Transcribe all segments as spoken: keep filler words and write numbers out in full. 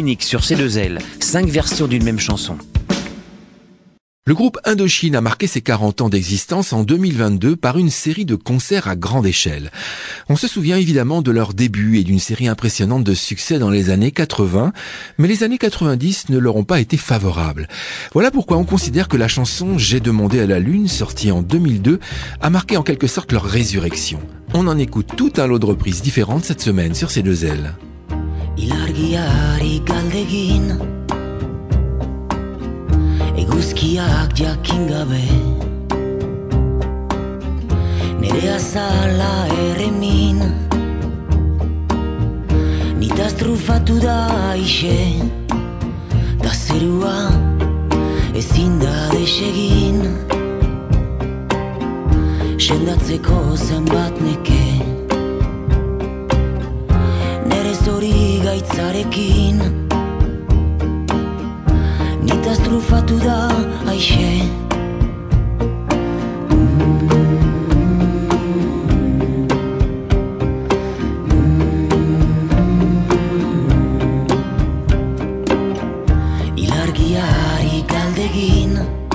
unique sur C deux L, cinq versions d'une même chanson. Le groupe Indochine a marqué ses quarante ans d'existence en deux mille vingt-deux par une série de concerts à grande échelle. On se souvient évidemment de leur début et d'une série impressionnante de succès dans les années quatre-vingts, mais les années quatre-vingt-dix ne leur ont pas été favorables. Voilà pourquoi on considère que la chanson « J'ai demandé à la lune », sortie en deux mille deux, a marqué en quelque sorte leur résurrection. On en écoute tout un lot de reprises différentes cette semaine sur C deux L. Ilargiari galdegin Eguzkiak jakin gabe Nere azala erremin Nitaz trufatu da aixe Da zerua ezin da desegin Sendatzeko zenbat neke Nere zori gaitzarekin Nitaz trufatu da aixe Ilargiari galdegin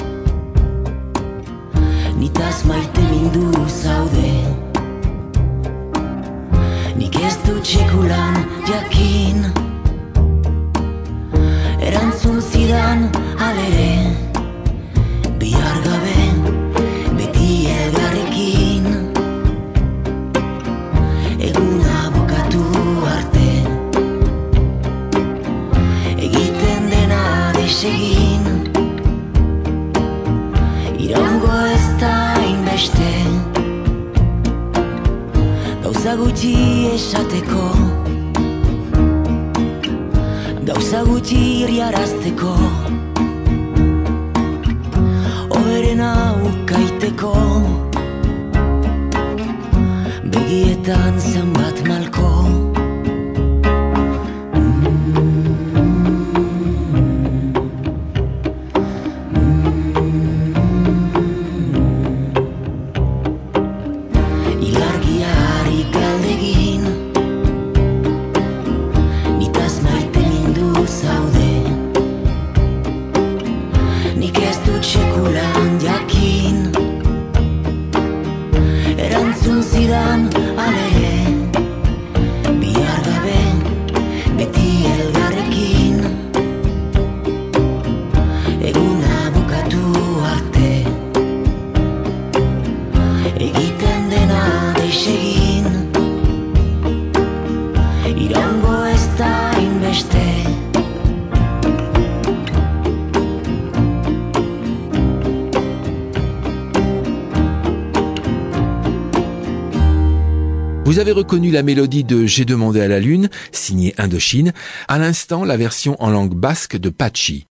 Nitaz maite mindu zaude Nik ez dut sekulan jakin Erantzun zidan alere Bihar gabe beti elgarrekin Eguna bukatu arte Egiten dena desegin Iraungo ez da inbeste Gauza gutxi esateko Gauza gutxi iriarazteko Oberena ukaiteko Begietan zenbat malko Ilargiari galdegin Nitaz maite mindu zaude Nik ez dut sekulan jakin Erantzun zidan alere Bihar gabe beti elgarrekin Eguna bukatu arte Egiten dena desegin Iraungo ez da inbeste Vous avez reconnu la mélodie de « J'ai demandé à la lune », signée Indochine, à l'instant la version en langue basque de Patchy.